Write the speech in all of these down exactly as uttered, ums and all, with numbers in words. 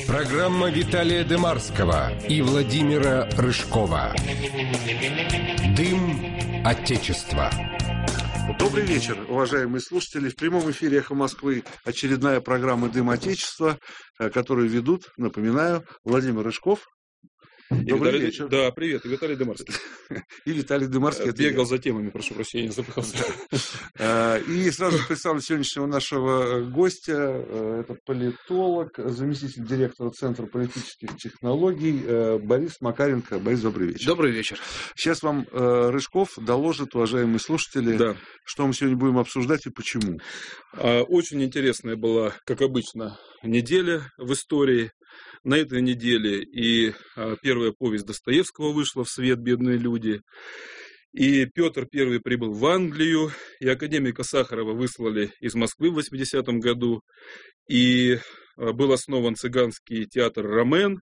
Программа Виталия Демарского и Владимира Рыжкова. Дым Отечества. Добрый вечер, уважаемые слушатели. В прямом эфире «Эхо Москвы» очередная программа «Дым Отечества», которую ведут, напоминаю, Владимир Рыжков. Добрый Виталий, вечер. Да, привет, и Виталий Демарский. И Виталий Демарский. Бегал за темами, прошу прощения, запыхался. И сразу представлю сегодняшнего нашего гостя. Это политолог, заместитель директора Центра политических технологий Борис Макаренко. Борис, добрый вечер. Добрый вечер. Сейчас вам Рыжков доложит, уважаемые слушатели, Да. что мы сегодня будем обсуждать и почему. Очень интересная была, как обычно, неделя в истории. На этой неделе и первая повесть Достоевского вышла в свет «Бедные люди». И Петр Первый прибыл в Англию, и академика Сахарова выслали из Москвы в восьмидесятом году. И был основан цыганский театр «Ромен».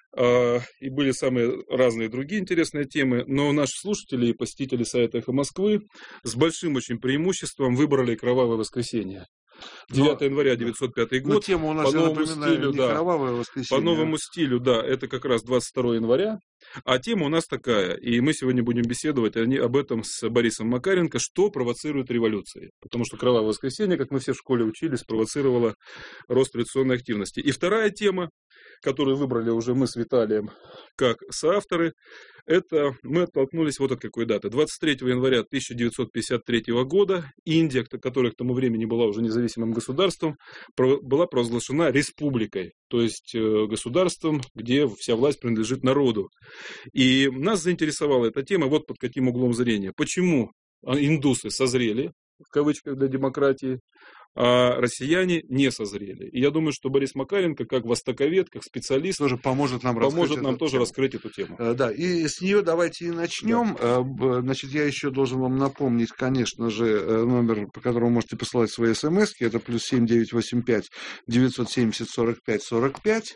И были самые разные другие интересные темы. Но наши слушатели и посетители сайта «Эхо Москвы» с большим очень преимуществом выбрали «Кровавое воскресенье». девятого января девятьсот пятый год. Но тема у нас, по новому напоминаю, стилю, не да, «Кровавое воскресенье». По новому стилю, да, это как раз двадцать второго января. А тема у нас такая, и мы сегодня будем беседовать об этом с Борисом Макаренко, что провоцирует революции. Потому что «Кровавое воскресенье», как мы все в школе учились, провоцировало рост революционной активности. И вторая тема, которую выбрали уже мы с Виталием как соавторы, это мы оттолкнулись вот от какой даты. двадцать третьего января тысяча девятьсот пятьдесят третьего года Индия, которая к тому времени была уже независимым государством, была провозглашена республикой, то есть государством, где вся власть принадлежит народу. И нас заинтересовала эта тема вот под каким углом зрения. Почему индусы созрели, в кавычках, для демократии, а россияне не созрели. И я думаю, что Борис Макаренко, как востоковед, как специалист, тоже поможет нам, поможет нам тоже тему. раскрыть эту тему. Да, и с нее давайте и начнем. Да. Значит, я еще должен вам напомнить, конечно же, номер, по которому можете посылать свои смски. Это плюс семь девятьсот восемьдесят пять девятьсот семьдесят сорок пять сорок пять.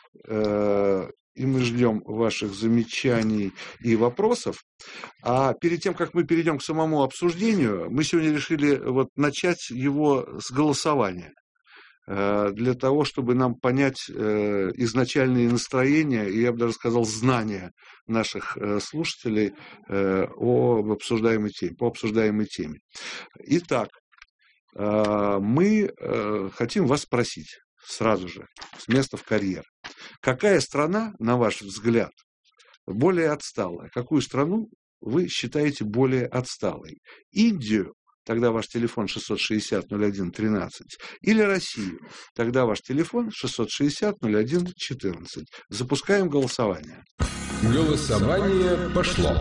И мы ждем ваших замечаний и вопросов. А перед тем, как мы перейдем к самому обсуждению, мы сегодня решили вот начать его с голосования. Для того, чтобы нам понять изначальные настроения, и я бы даже сказал, знания наших слушателей об обсуждаемой теме, по обсуждаемой теме. Итак, мы хотим вас спросить сразу же, с места в карьер. Какая страна, на ваш взгляд, более отсталая? Какую страну вы считаете более отсталой? Индию? Тогда ваш телефон шестьсот шестьдесят ноль один тринадцать. Или Россию? Тогда ваш телефон шестьсот шестьдесят ноль один четырнадцать. Запускаем голосование. Голосование пошло.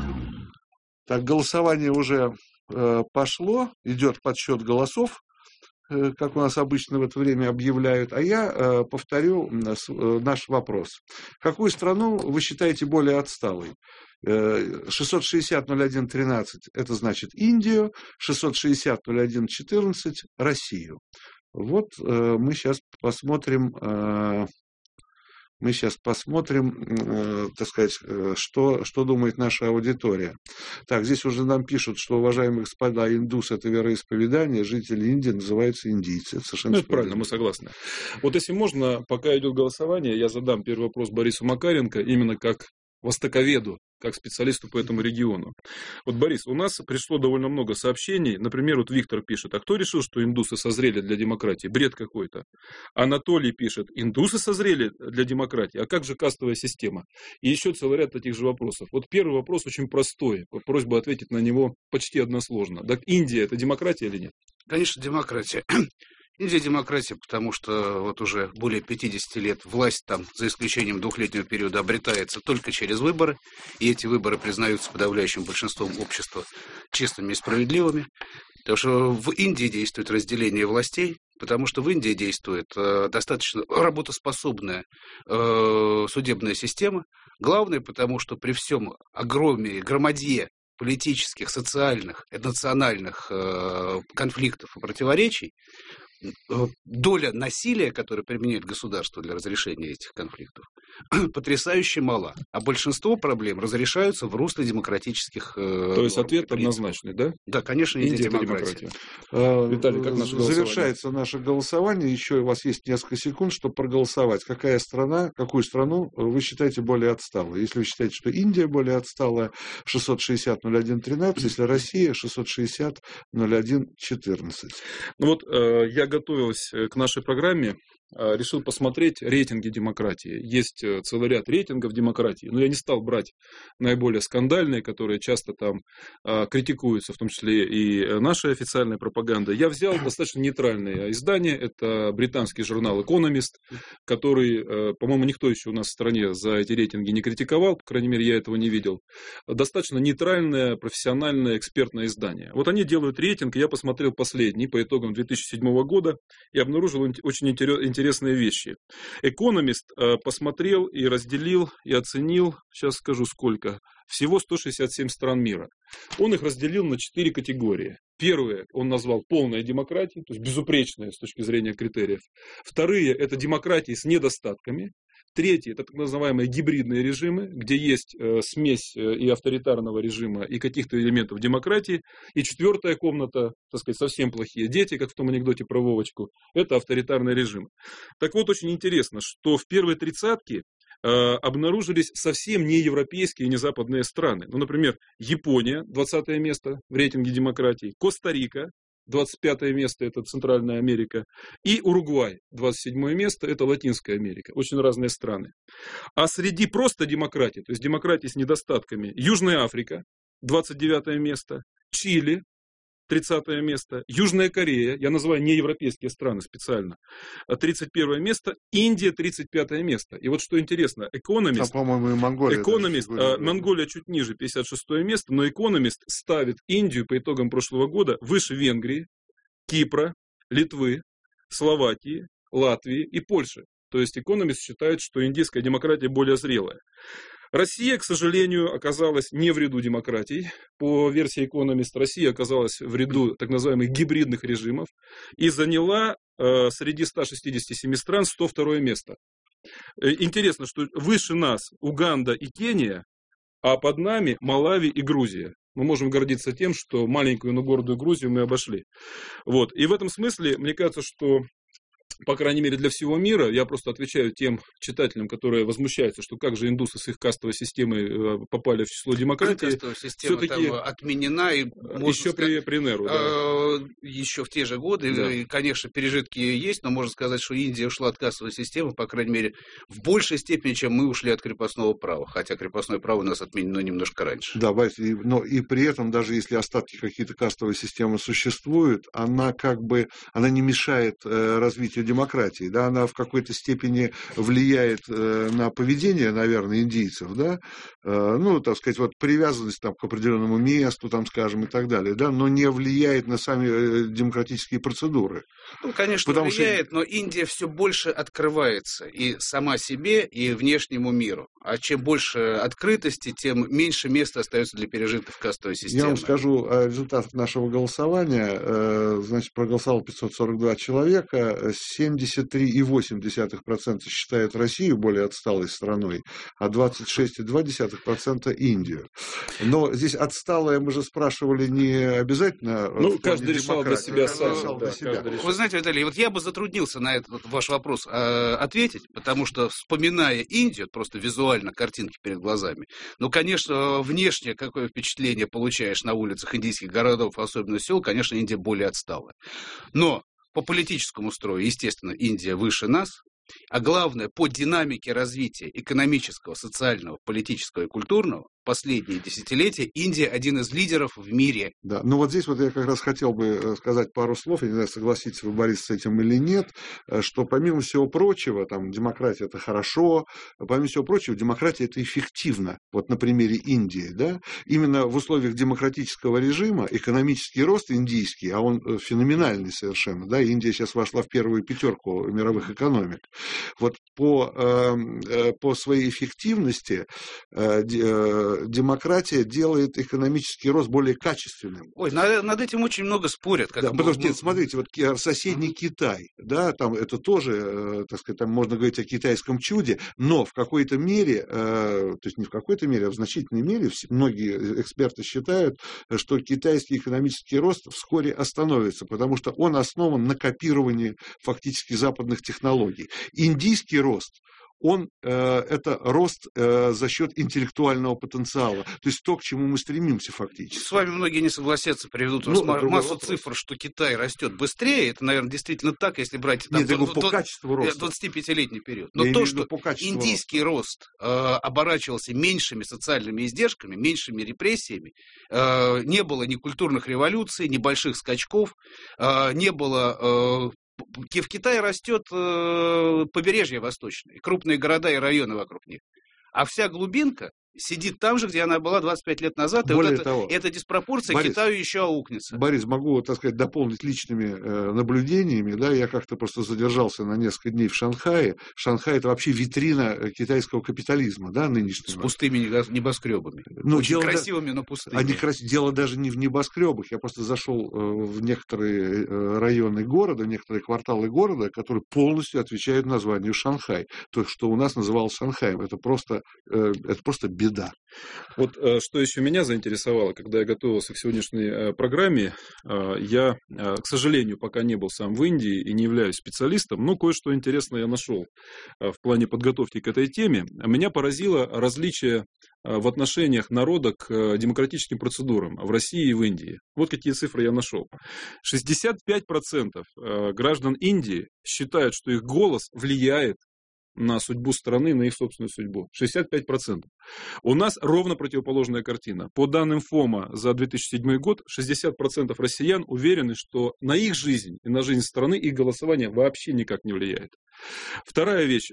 Так, голосование уже э, пошло. Идет подсчет голосов, как у нас обычно в это время объявляют. А я э, повторю наш вопрос. Какую страну вы считаете более отсталой? шестьсот шестьдесят ноль один тринадцать это значит Индию, шестьсот шестьдесят ноль один четырнадцать Россию. Вот э, мы сейчас посмотрим, э, мы сейчас посмотрим, э, так сказать, э, что, что думает наша аудитория. Так, здесь уже нам пишут, что, уважаемые господа, индус – это вероисповедание, жители Индии называются индийцы. Это совершенно ну, это правильно, мы согласны. Вот если можно, пока идет голосование, я задам первый вопрос Борису Макаренко, именно как востоковеду, как специалисту по этому региону. Вот, Борис, у нас пришло довольно много сообщений. Например, вот Виктор пишет, а кто решил, что индусы созрели для демократии? Бред какой-то. Анатолий пишет, индусы созрели для демократии? А как же кастовая система? И еще целый ряд таких же вопросов. Вот первый вопрос очень простой. Просьба ответить на него почти односложно. Так Индия – это демократия или нет? Конечно, демократия. Индия демократия, потому что вот уже более пятьдесят лет власть там, за исключением двухлетнего периода, обретается только через выборы, и эти выборы признаются подавляющим большинством общества честными и справедливыми. Потому что в Индии действует разделение властей, потому что в Индии действует э, достаточно работоспособная э, судебная система. Главное, потому что при всем огроме, громадье политических, социальных, национальных э, конфликтов и противоречий, доля насилия, которое применяет государство для разрешения этих конфликтов, потрясающе мала. А большинство проблем разрешаются в русле демократических... То есть ответ принципов. Однозначный, да? Да, конечно, Индия, Индия демократия. демократия. Виталий, как наше голосование? Завершается наше голосование. Еще у вас есть несколько секунд, чтобы проголосовать. Какая страна, какую страну вы считаете более отсталой? Если вы считаете, что Индия более отсталая, шестьсот шестьдесят ноль один тринадцать, если Россия, шестьсот шестьдесят ноль один четырнадцать. Ну вот э, я готовился к нашей программе, э, решил посмотреть рейтинги демократии. Есть целый ряд рейтингов демократии, но я не стал брать наиболее скандальные, которые часто там э, критикуются, в том числе и нашей официальной пропагандой. Я взял достаточно нейтральное издание, это британский журнал Economist, который, э, по-моему, никто еще у нас в стране за эти рейтинги не критиковал, по крайней мере, я этого не видел. Достаточно нейтральное, профессиональное, экспертное издание. Вот они делают рейтинг, я посмотрел последний по итогам две тысячи седьмого года и обнаружил очень интересные вещи. Economist посмотрел и разделил, и оценил, сейчас скажу сколько, всего сто шестьдесят семь стран мира. Он их разделил на четыре категории. Первые он назвал полная демократия, то есть безупречная с точки зрения критериев. Вторые – это демократии с недостатками. Третье – это так называемые гибридные режимы, где есть э, смесь э, и авторитарного режима, и каких-то элементов демократии. И четвертая комната, так сказать, совсем плохие дети, как в том анекдоте про Вовочку, это авторитарный режим. Так вот, очень интересно, что в первой тридцатке э, обнаружились совсем не европейские и не западные страны. Ну, например, Япония, двадцатое место в рейтинге демократии, Коста-Рика, двадцать пятое место – это Центральная Америка, и Уругвай, двадцать седьмое место – это Латинская Америка. Очень разные страны. А среди просто демократий, то есть демократии с недостатками, Южная Африка, двадцать девятое место, Чили, тридцатое место, Южная Корея, я называю неевропейские страны специально, тридцать первое место, Индия, тридцать пятое место. И вот что интересно, Economist, а, по-моему, и Монголия, Economist, а, Монголия чуть ниже, пятьдесят шестое место, но Economist ставит Индию по итогам прошлого года выше Венгрии, Кипра, Литвы, Словакии, Латвии и Польши. То есть Economist считает, что индийская демократия более зрелая. Россия, к сожалению, оказалась не в ряду демократий. По версии Economist, Россия оказалась в ряду так называемых гибридных режимов и заняла э, среди ста шестидесяти семи стран сто второе место. Интересно, что выше нас Уганда и Кения, а под нами Малави и Грузия. Мы можем гордиться тем, что маленькую, но гордую Грузию мы обошли. Вот. И в этом смысле, мне кажется, что по крайней мере, для всего мира, я просто отвечаю тем читателям, которые возмущаются, что как же индусы с их кастовой системой попали в число демократии. Кастовая система все-таки там отменена. И, еще сказать, при, при Неру. Да. Еще в те же годы, да. И, конечно, пережитки есть, но можно сказать, что Индия ушла от кастовой системы, по крайней мере, в большей степени, чем мы ушли от крепостного права. Хотя крепостное право у нас отменено немножко раньше. Да, но и при этом, даже если остатки какие-то кастовой системы существуют, она как бы, она не мешает развитию демократии, да, она в какой-то степени влияет э, на поведение, наверное, индийцев, да, э, ну, так сказать, вот привязанность там к определенному месту, там, скажем, и так далее, да, но не влияет на сами э, демократические процедуры. Ну, конечно, Потому влияет, что... но Индия все больше открывается и сама себе, и внешнему миру. А чем больше открытости, тем меньше места остается для пережитков кастовой системы. Я вам скажу о результатах нашего голосования. Э, значит, проголосовало пятьсот сорок два человека, семьдесят три и восемь десятых процента считают Россию более отсталой страной, а двадцать шесть и две десятых процента Индию. Но здесь отсталая, мы же спрашивали, не обязательно... Ну, каждый решал для себя сам. Решал да, для себя. Вы знаете, Виталий, вот я бы затруднился на этот ваш вопрос э, ответить, потому что, вспоминая Индию, просто визуально картинки перед глазами, ну, конечно, внешне какое впечатление получаешь на улицах индийских городов, особенно сел, конечно, Индия более отсталая. Но по политическому строю, естественно, Индия выше нас, а главное, по динамике развития экономического, социального, политического и культурного, последние десятилетия Индия один из лидеров в мире. Да, ну вот здесь вот я как раз хотел бы сказать пару слов, я не знаю, согласитесь вы, Борис, с этим или нет, что помимо всего прочего, там, демократия – это хорошо, помимо всего прочего, демократия – это эффективно. Вот на примере Индии, да, именно в условиях демократического режима экономический рост индийский, а он феноменальный совершенно, да, Индия сейчас вошла в первую пятерку мировых экономик. Вот по, по своей эффективности э, демократия делает экономический рост более качественным. Ой, над, над этим очень много спорят. Как да, мы, потому что, мы... нет, смотрите, вот соседний mm-hmm. Китай, да, там это тоже, э, так сказать, там можно говорить о китайском чуде, но в какой-то мере, э, то есть не в какой-то мере, а в значительной мере, все, многие эксперты считают, что китайский экономический рост вскоре остановится, потому что он основан на копировании фактически западных технологий. Индийский рост, он, э, это рост э, за счет интеллектуального потенциала. То есть то, к чему мы стремимся фактически. С вами многие не согласятся, приведут ну, массу вопрос. Цифр, что Китай растет быстрее. Это, наверное, действительно так, если брать там, Нет, до, по до, качеству роста. двадцатипятилетний период. Но Я то, что роста. индийский рост э, оборачивался меньшими социальными издержками, меньшими репрессиями, э, не было ни культурных революций, ни больших скачков, э, не было... Э, В Китае растет э, побережье восточное, крупные города и районы вокруг них. А вся глубинка сидит там же, где она была двадцать пять лет назад, и Более вот это, того, эта диспропорция Борис, Китаю еще аукнется. Борис, могу, так сказать, дополнить личными э, наблюдениями. Да, я как-то просто задержался на несколько дней в Шанхае. Шанхай – это вообще витрина китайского капитализма, да, нынешнего. С пустыми небоскребами. Ну, очень дело, красивыми, но пустыми. Они крас... Дело даже не в небоскребах. Я просто зашел э, в некоторые э, районы города, в некоторые кварталы города, которые полностью отвечают названию Шанхай. То, что у нас называлось Шанхаем. Это просто, э, это просто беда. Вот что еще меня заинтересовало, когда я готовился к сегодняшней программе, я, к сожалению, пока не был сам в Индии и не являюсь специалистом, но кое-что интересное я нашел в плане подготовки к этой теме. Меня поразило различие в отношениях народа к демократическим процедурам в России и в Индии. Вот какие цифры я нашел. шестьдесят пять процентов граждан Индии считают, что их голос влияет на судьбу страны, на их собственную судьбу. шестьдесят пять процентов. У нас ровно противоположная картина. По данным ФОМа за две тысячи седьмой год, шестьдесят процентов россиян уверены, что на их жизнь и на жизнь страны их голосование вообще никак не влияет. Вторая вещь.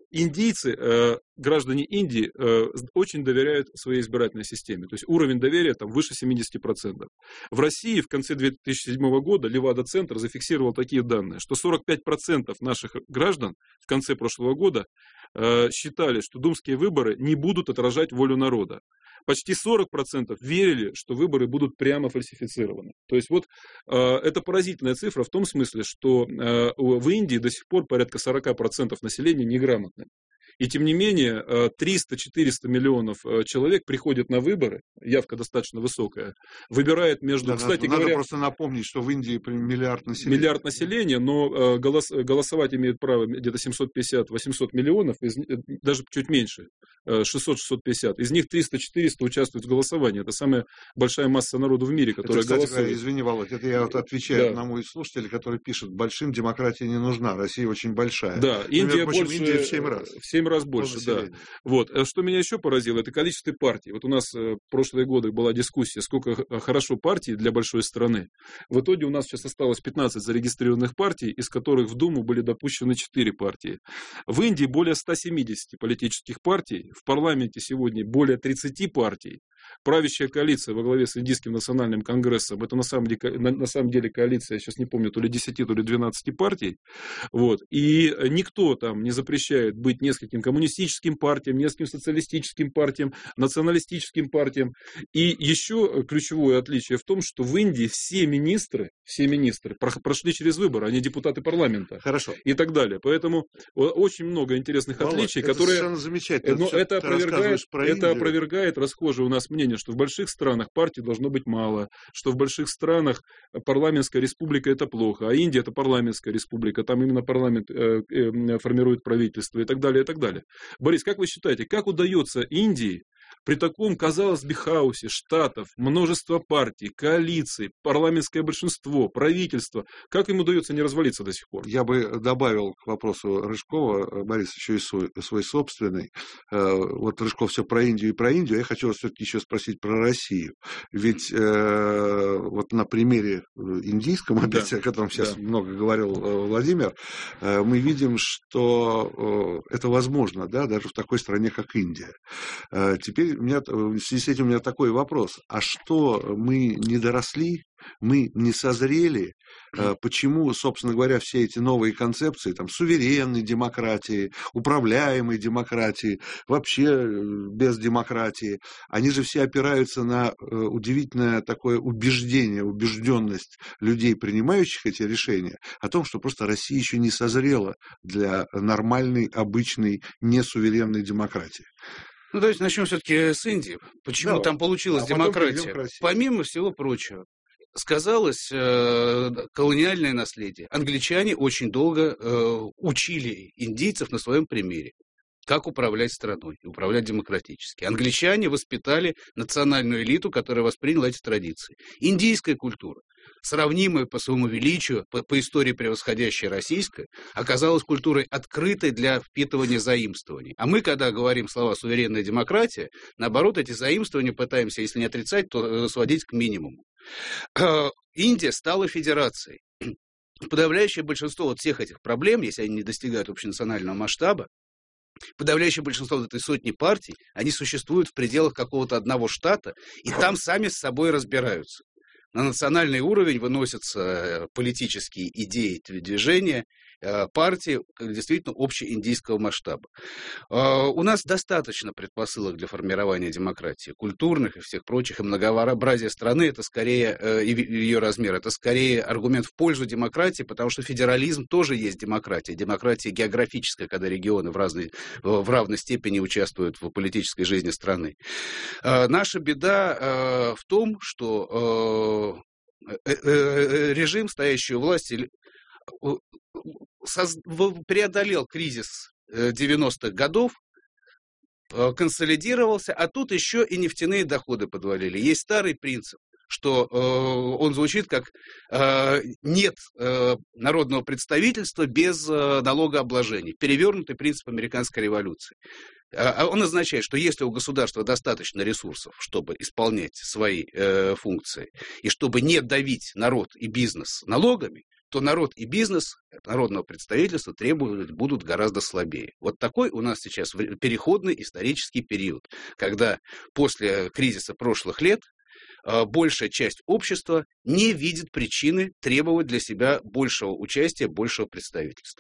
Индийцы, граждане Индии, очень доверяют своей избирательной системе. То есть уровень доверия там выше семьдесят процентов. В России в конце две тысячи седьмого года Левада-центр зафиксировал такие данные, что сорок пять процентов наших граждан в конце прошлого года считали, что думские выборы не будут отражать волю народа. Почти сорок процентов верили, что выборы будут прямо фальсифицированы. То есть вот э, это поразительная цифра в том смысле, что э, в Индии до сих пор порядка сорок процентов населения неграмотны. И тем не менее триста-четыреста миллионов человек приходят на выборы, явка достаточно высокая, выбирает между, да, кстати надо, говоря... Надо просто напомнить, что в Индии миллиард населения. Миллиард населения, но голос, голосовать имеют право где-то семьсот пятьдесят-восемьсот миллионов, из, даже чуть меньше, шестьсот-шестьсот пятьдесят. Из них триста-четыреста участвуют в голосовании. Это самая большая масса народу в мире, которая это, кстати, голосует. Извини, Володь, это я вот отвечаю да. одному из слушателей, который пишет, большим демократия не нужна, Россия очень большая. Да, Индия, Например, больше, Индия в семь раз. В семь раз больше, да. Вот. Что меня еще поразило, это количество партий. Вот у нас в прошлые годы была дискуссия, сколько хорошо партий для большой страны. В итоге у нас сейчас осталось пятнадцать зарегистрированных партий, из которых в Думу были допущены четыре партии. В Индии более ста семидесяти политических партий, в парламенте сегодня более тридцати партий. Правящая коалиция во главе с Индийским национальным конгрессом, это на самом деле, на, на самом деле коалиция, я сейчас не помню, то ли десяти, то ли двенадцати партий. Вот. И никто там не запрещает быть нескольким коммунистическим партиям, нескольким социалистическим партиям, националистическим партиям. И еще ключевое отличие в том, что в Индии все министры, все министры прошли через выборы, они депутаты парламента. Хорошо. И так далее. Поэтому очень много интересных Володь, отличий, это которые... совершенно замечательно. Но это, это опровергает, это опровергает расхожее у нас мнение, что в больших странах партий должно быть мало, что в больших странах парламентская республика это плохо, а Индия это парламентская республика, там именно парламент э, э, формирует правительство и так далее, и так далее. Борис, как вы считаете, как удается Индии при таком, казалось бы, хаосе штатов, множество партий, коалиций, парламентское большинство, правительство, как им удается не развалиться до сих пор? Я бы добавил к вопросу Рыжкова, Борис, еще и свой, свой собственный. Вот Рыжков все про Индию и про Индию, я хочу вас все-таки еще спросить про Россию. Ведь э, вот на примере индийском, опять, да, о котором сейчас да. много говорил Владимир, э, мы видим, что э, это возможно, да, даже в такой стране, как Индия. Э, теперь у меня, в связи с этим у меня такой вопрос. А что, мы не доросли Мы не созрели. Почему, собственно говоря, все эти новые концепции, там, суверенной демократии, управляемой демократии, вообще без демократии, они же все опираются на удивительное такое убеждение, убежденность людей, принимающих эти решения, о том, что просто Россия еще не созрела для нормальной, обычной, несуверенной демократии. Ну, давайте начнем все-таки с Индии. Почему Давай. там получилась а демократия? Помимо всего прочего, сказалось э, колониальное наследие. Англичане очень долго э, учили индийцев на своем примере, как управлять страной, управлять демократически. Англичане воспитали национальную элиту, которая восприняла эти традиции. Индийская культура, сравнимая по своему величию, по, по истории превосходящая российской, оказалась культурой открытой для впитывания заимствований. А мы, когда говорим слова «суверенная демократия», наоборот, эти заимствования пытаемся, если не отрицать, то сводить к минимуму. Индия стала федерацией. Подавляющее большинство вот всех этих проблем, если они не достигают общенационального масштаба, подавляющее большинство вот этой сотни партий, они существуют в пределах какого-то одного штата, и там сами с собой разбираются. На национальный уровень выносятся политические идеи, движения, партии действительно общеиндийского масштаба. У нас достаточно предпосылок для формирования демократии, культурных и всех прочих, и многообразие страны, это скорее, и ее размер, это скорее аргумент в пользу демократии, потому что федерализм тоже есть демократия. Демократия географическая, когда регионы в, разной, в равной степени участвуют в политической жизни страны. Наша беда в том, что режим, стоящий у власти, преодолел кризис девяностых годов, консолидировался, а тут еще и нефтяные доходы подвалили. Есть старый принцип, что э, он звучит как э, нет э, народного представительства без э, налогообложения. Перевернутый принцип американской революции. А он означает, что если у государства достаточно ресурсов, чтобы исполнять свои э, функции, и чтобы не давить народ и бизнес налогами, то народ и бизнес народного представительства требовать будут гораздо слабее. Вот такой у нас сейчас переходный исторический период, когда после кризиса прошлых лет большая часть общества не видит причины требовать для себя большего участия, большего представительства.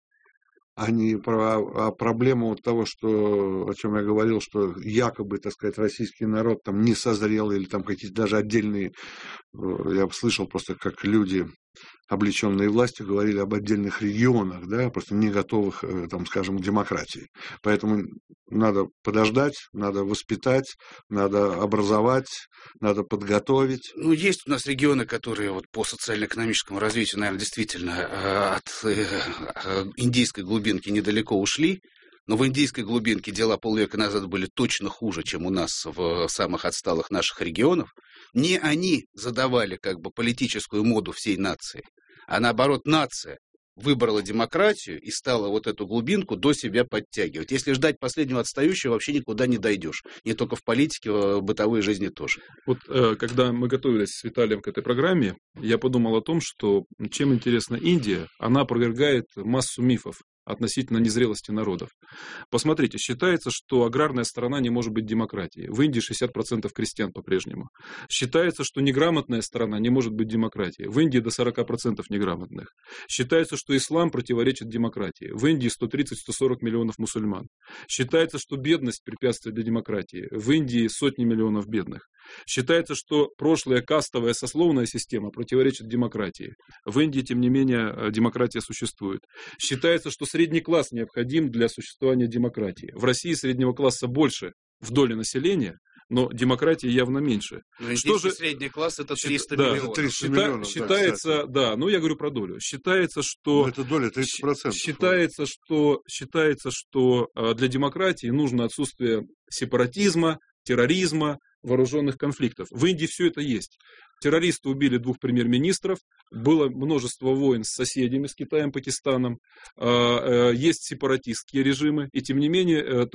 А не про а проблему вот того, что, о чем я говорил, что якобы, так сказать, российский народ там не созрел, или там какие-то даже отдельные, я слышал просто, как люди, облеченные властью, говорили об отдельных регионах, да, просто не готовых, там, скажем, к демократии. Поэтому надо подождать, надо воспитать, надо образовать, надо подготовить. Ну, есть у нас регионы, которые вот по социально-экономическому развитию, наверное, действительно от индийской глубинки недалеко ушли. Но в индийской глубинке дела полвека назад были точно хуже, чем у нас в самых отсталых наших регионах. Не они задавали как бы политическую моду всей нации, а наоборот нация выбрала демократию и стала вот эту глубинку до себя подтягивать. Если ждать последнего отстающего, вообще никуда не дойдешь. Не только в политике, в бытовой жизни тоже. Вот когда мы готовились с Виталием к этой программе, я подумал о том, что чем интересна Индия, она опровергает массу мифов относительно незрелости народов. Посмотрите, считается, что аграрная страна не может быть демократией. В Индии шестьдесят процентов крестьян по-прежнему. Считается, что неграмотная страна не может быть демократией. В Индии до сорок процентов неграмотных. Считается, что ислам противоречит демократии. В Индии сто тридцать - сто сорок миллионов мусульман. Считается, что бедность препятствие для демократии. В Индии сотни миллионов бедных. Считается, что прошлая кастовая сословная система противоречит демократии. В Индии, тем не менее, демократия существует. Считается, что средний класс необходим для существования демократии. В России среднего класса больше в доле населения, но демократии явно меньше. Но что же средний класс это триста да, миллионов. триста миллионов. Считается, да, да, ну я говорю про долю. Считается, что это доля тридцать процентов. Считается, что считается, что для демократии нужно отсутствие сепаратизма, терроризма, вооруженных конфликтов. В Индии все это есть. Террористы убили двух премьер-министров, было множество войн с соседями, с Китаем, Пакистаном, есть сепаратистские режимы, и тем не менее, то есть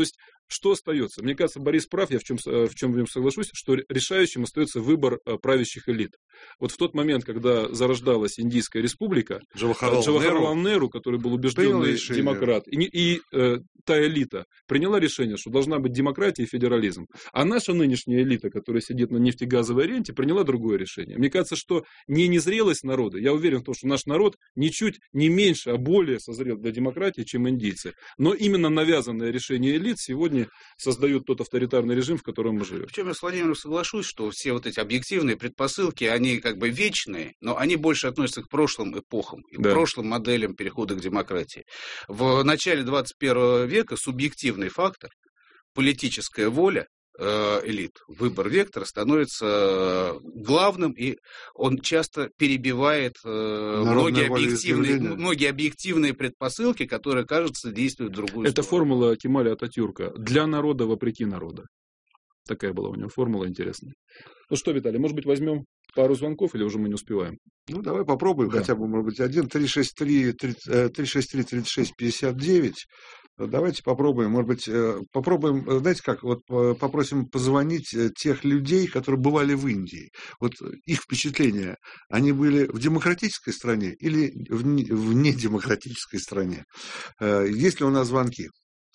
что остается? Мне кажется, Борис прав, я в чем, в чем в нем соглашусь, что решающим остается выбор правящих элит. Вот в тот момент, когда зарождалась Индийская республика, Джавахарлал Неру, который был убежденный демократ, и, и э, та элита приняла решение, что должна быть демократия и федерализм. А наша нынешняя элита, которая сидит на нефтегазовой ренте, приняла другое решение. Мне кажется, что не незрелость народа, я уверен в том, что наш народ ничуть не меньше, а более созрел для демократии, чем индийцы. Но именно навязанное решение элит сегодня создают тот авторитарный режим, в котором мы живем. Причем я с Владимиром соглашусь, что все вот эти объективные предпосылки, они как бы вечные, но они больше относятся к прошлым эпохам, да. к прошлым моделям перехода к демократии. В начале двадцать первого века субъективный фактор, политическая воля элит, выбор вектора становится главным, и он часто перебивает многие объективные, многие объективные предпосылки, которые, кажется, действуют в другую Это сторону. формула Кемаля Ататюрка. Для народа вопреки народа. Такая была у него формула интересная. Ну что, Виталий, может быть, возьмем пару звонков, или уже мы не успеваем? Ну, давай попробуем, да. Хотя бы, может быть, один. три шесть три тридцать шесть пятьдесят девять. Давайте попробуем, может быть, попробуем, знаете как, вот попросим позвонить тех людей, которые бывали в Индии. Вот их впечатления, они были в демократической стране или в недемократической стране? Есть ли у нас звонки?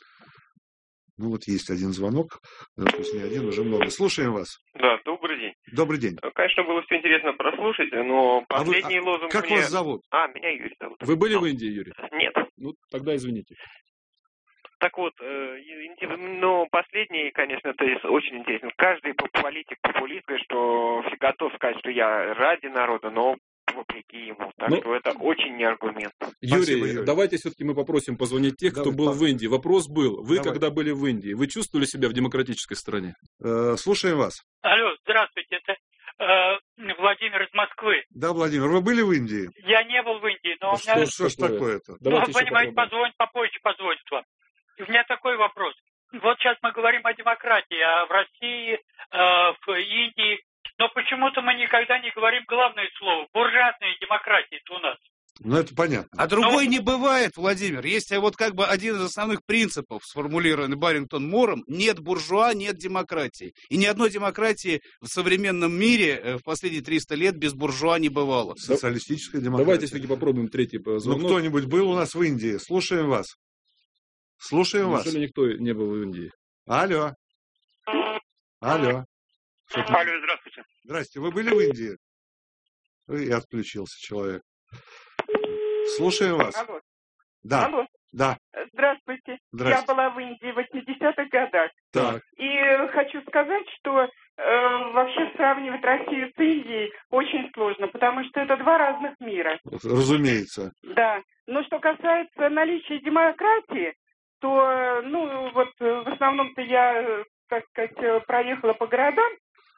Ну, вот есть один звонок, пусть не один, уже много. Слушаем вас. Да, добрый день. Добрый день. Конечно, было все интересно прослушать, но последний а вы, лозунг Как мне... вас зовут? А, меня Юрий зовут. Вы были в Индии, Юрий? Нет. Ну, тогда извините. Так вот, ну, последний, конечно, то есть очень интересно. Каждый политик, популист говорит, что готов сказать, что я ради народа, но вопреки ему. Так ну, что это очень не аргумент. Юрий, Спасибо, Юрий, давайте все-таки мы попросим позвонить тех, Давай, кто был пап... в Индии. Вопрос был, вы Давай. когда были в Индии, вы чувствовали себя в демократической стране? Э, слушаем вас. Алло, здравствуйте, это э, Владимир из Москвы. Да, Владимир, вы были в Индии? Я не был в Индии, но да у меня... Что ж такое-то? Ну, вы понимаете, позвонить попозже позвонить вам. У меня такой вопрос. Вот сейчас мы говорим о демократии, а в России, э, в Индии, но почему-то мы никогда не говорим главное слово. Буржуазная демократия у нас. Ну, это понятно. А другой но... не бывает, Владимир. Есть вот как бы один из основных принципов, сформулированный Барингтон-Мором: нет буржуа, нет демократии. И ни одной демократии в современном мире в последние триста лет без буржуа не бывало. Социалистическая демократия. Давайте все-таки попробуем третий звонок. Ну, кто-нибудь был у нас в Индии? Слушаем вас. Слушаем Неужели вас. Неужели никто не был в Индии? Алло. Алло. Алло, здравствуйте. Здравствуйте. Вы были в Индии? И отключился человек. Слушаем вас. Алло. Да. Алло. Да. Здравствуйте. Здравствуйте. Я была в Индии в восьмидесятых годах. Так. И хочу сказать, что э, вообще сравнивать Россию с Индией очень сложно, потому что это два разных мира. Разумеется. Да. Но что касается наличия демократии, то, ну, вот в основном-то я, так сказать, проехала по городам,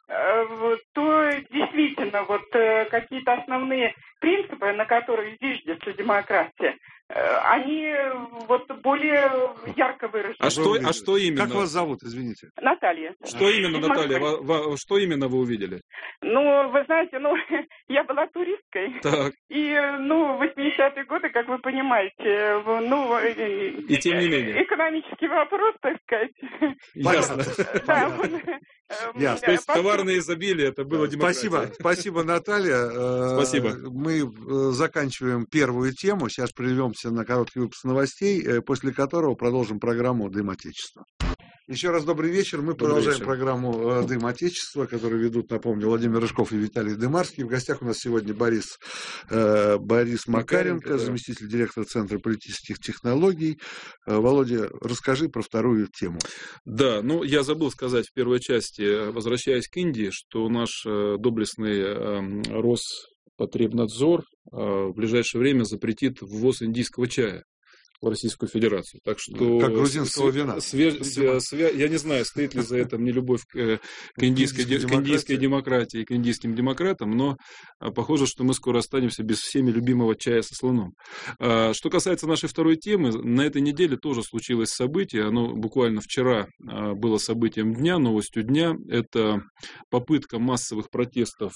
то действительно вот какие-то основные принципы, на которых зиждется демократия, они вот более ярко выражены. А что, а что именно? Как вас зовут, извините? Наталья. Что именно, Наталья? Во, во, что именно вы увидели? Ну, вы знаете, ну, я была туристкой. Так. И, ну, восьмидесятые годы, как вы понимаете, ну... И тем не менее. Экономический вопрос, так сказать. Ясно. Да. Ясно. То есть товарное изобилие, это было демократия. Спасибо, спасибо, Наталья. Спасибо. Мы заканчиваем первую тему. Сейчас прервемся на короткий выпуск новостей, после которого продолжим программу «Дым Отечества». Еще раз добрый вечер. Мы добрый продолжаем вечер. программу «Дым Отечества», которую ведут, напомню, Владимир Рыжков и Виталий Дымарский. В гостях у нас сегодня Борис, э, Борис Макаренко, Макаренко, заместитель директора Центра политических технологий. Э, Володя, расскажи про вторую тему. Да, ну я забыл сказать в первой части, возвращаясь к Индии, что наш э, доблестный э, Роспотребнадзор э, в ближайшее время запретит ввоз индийского чая в Российскую Федерацию. Так что как грузинского вина. Све- све- све- я не знаю, стоит ли за это мне любовь к, к, индийской, к индийской демократии и к индийским демократам, но похоже, что мы скоро останемся без всеми любимого чая со слоном. Что касается нашей второй темы, на этой неделе тоже случилось событие. Оно буквально вчера было событием дня, новостью дня. Это попытка массовых протестов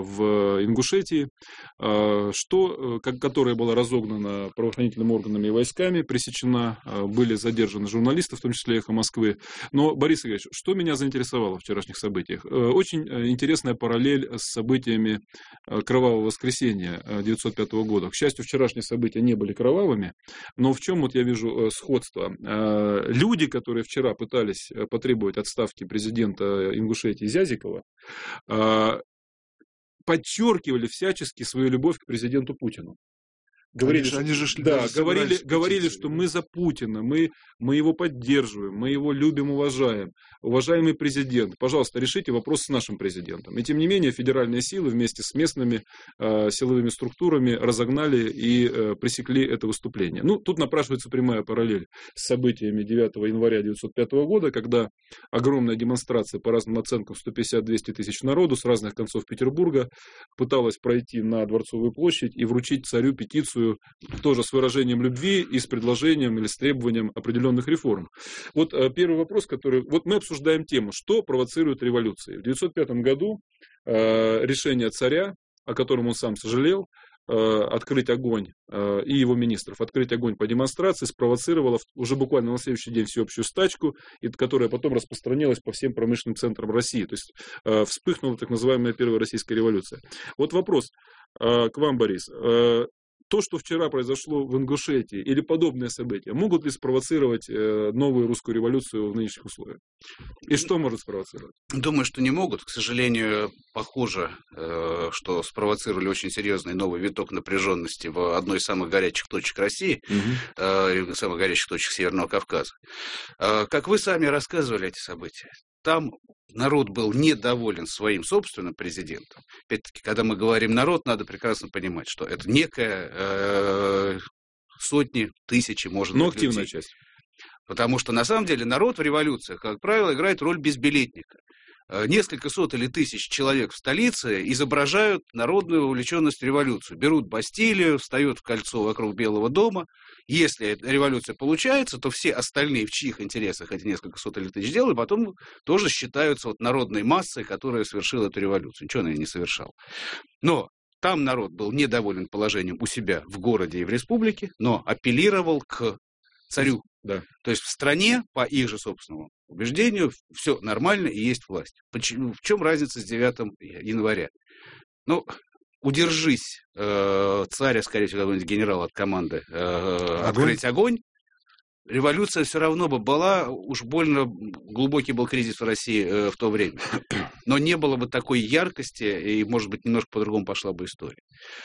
в Ингушетии, что, которая была разогнана правоохранительными органами и войсками, войсками пресечена, были задержаны журналисты, в том числе «Эхо Москвы». Но, Борис Игоревич, что меня заинтересовало в вчерашних событиях? Очень интересная параллель с событиями Кровавого воскресенья тысяча девятьсот пятого года. К счастью, вчерашние события не были кровавыми, но в чем вот я вижу сходство? Люди, которые вчера пытались потребовать отставки президента Ингушетии Зязикова, подчеркивали всячески свою любовь к президенту Путину. Говорили, они, они же шли, да, говорили, говорили, что мы за Путина, мы, мы его поддерживаем, мы его любим, уважаем. Уважаемый президент, пожалуйста, решите вопрос с нашим президентом. И тем не менее, федеральные силы вместе с местными э, силовыми структурами разогнали и э, пресекли это выступление. Ну, тут напрашивается прямая параллель с событиями девятого января тысяча девятьсот пятого года, когда огромная демонстрация, по разным оценкам, сто пятьдесят - двести тысяч народу с разных концов Петербурга пыталась пройти на Дворцовую площадь и вручить царю петицию тоже с выражением любви и с предложением или с требованием определенных реформ. Вот первый вопрос, который... Вот мы обсуждаем тему, что провоцирует революции. В девятьсот пятом году э, решение царя, о котором он сам сожалел, э, открыть огонь, э, и его министров, открыть огонь по демонстрации, спровоцировало уже буквально на следующий день всеобщую стачку, и, которая потом распространилась по всем промышленным центрам России. То есть э, вспыхнула так называемая Первая Российская революция. Вот вопрос э, к вам, Борис. Э, То, что вчера произошло в Ингушетии или подобные события, могут ли спровоцировать новую русскую революцию в нынешних условиях? И что может спровоцировать? Думаю, что не могут. К сожалению, похоже, что спровоцировали очень серьезный новый виток напряженности в одной из самых горячих точек России, угу. самых горячих точек Северного Кавказа. Как вы сами рассказывали эти события, там народ был недоволен своим собственным президентом. Опять-таки, когда мы говорим «народ», надо прекрасно понимать, что это некая э, сотни, тысячи, может Но быть, людей. активная часть. Потому что, на самом деле, народ в революциях, как правило, играет роль безбилетника. Несколько сот или тысяч человек в столице изображают народную увлеченность в революцию. Берут Бастилию, встают в кольцо вокруг Белого дома. Если революция получается, то все остальные, в чьих интересах эти несколько сот или тысяч делают, потом тоже считаются вот народной массой, которая совершила эту революцию. Ничего она не совершала. Но там народ был недоволен положением у себя в городе и в республике, но апеллировал к царю. Да. То есть в стране, по их же собственному убеждению, все нормально и есть власть. Почему, в чем разница с девятого января? Ну, удержись, э, царя, скорее всего, какой-нибудь генерал от команды э, открыть огонь, революция все равно бы была, уж больно глубокий был кризис в России э, в то время. Но не было бы такой яркости, и, может быть, немножко по-другому пошла бы история.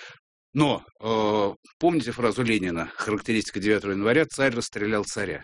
Но, э, помните фразу Ленина, характеристика девятого января, царь расстрелял царя.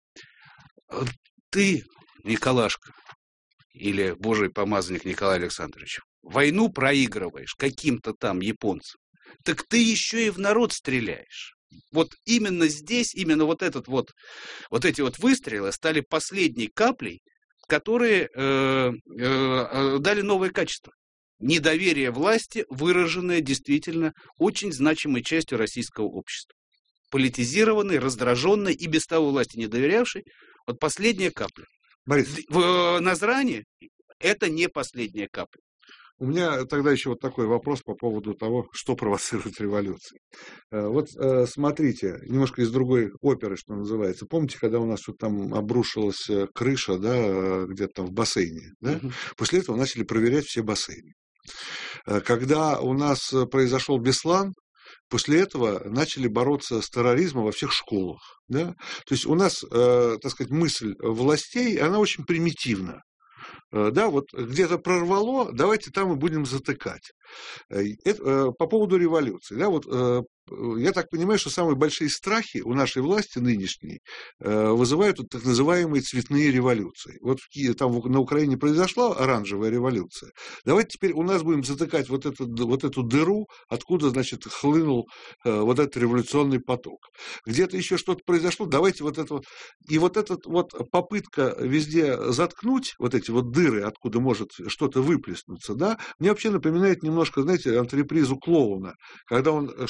Ты, Николашка, или божий помазанник Николай Александрович, войну проигрываешь каким-то там японцам, так ты еще и в народ стреляешь. Вот именно здесь, именно вот, этот вот, вот эти вот выстрелы стали последней каплей, которые э, э, дали новое качество. Недоверие власти, выраженное действительно очень значимой частью российского общества. Политизированной, раздраженной и без того власти не доверявшей. Вот последняя капля. Борис, в Назране это не последняя капля. У меня тогда еще вот такой вопрос по поводу того, что провоцирует революцию. Вот смотрите, немножко из другой оперы, что называется. Помните, когда у нас вот там обрушилась крыша, да, где-то там в бассейне, да? Угу. После этого начали проверять все бассейны. Когда у нас произошел Беслан, после этого начали бороться с терроризмом во всех школах. Да? То есть у нас, э, так сказать, мысль властей, она очень примитивна. Э, да, вот где-то прорвало, давайте там и будем затыкать. Это, э, по поводу революции. Да, вот, э, я так понимаю, что самые большие страхи у нашей власти нынешней э, вызывают вот так называемые цветные революции. Вот в, там на Украине произошла оранжевая революция. Давайте теперь у нас будем затыкать вот эту, вот эту дыру, откуда, значит, хлынул э, вот этот революционный поток. Где-то еще что-то произошло, давайте вот это вот. И вот эта вот попытка везде заткнуть вот эти вот дыры, откуда может что-то выплеснуться, да, мне вообще напоминает немножко, знаете, антрепризу клоуна, когда он что-то поднимает,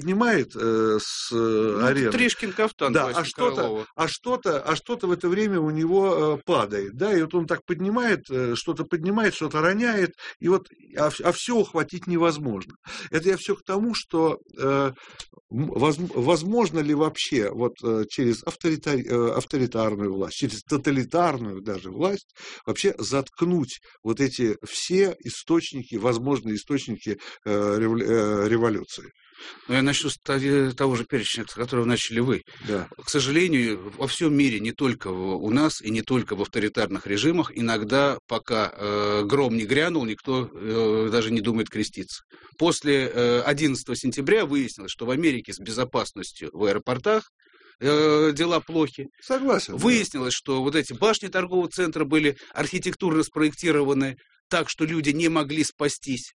поднимает э, с э, Ну, арены. Тришкин кафтан. Да, а что-то, а что-то, а что-то в это время у него э, падает, да, и вот он так поднимает, э, что-то поднимает, что-то роняет, и вот, а, а все ухватить невозможно. Это я все к тому, что э, воз, возможно ли вообще вот э, через авторитар, э, авторитарную власть, через тоталитарную даже власть вообще заткнуть вот эти все источники, возможные источники э, революции. Но я начну с того же перечня, с которого начали вы. Да. К сожалению, во всем мире, не только у нас и не только в авторитарных режимах, иногда, пока э, гром не грянул, никто э, даже не думает креститься. После э, одиннадцатого сентября выяснилось, что в Америке с безопасностью в аэропортах э, дела плохи. Согласен. Выяснилось, да. что вот эти башни торгового центра были архитектурно спроектированы так, что люди не могли спастись,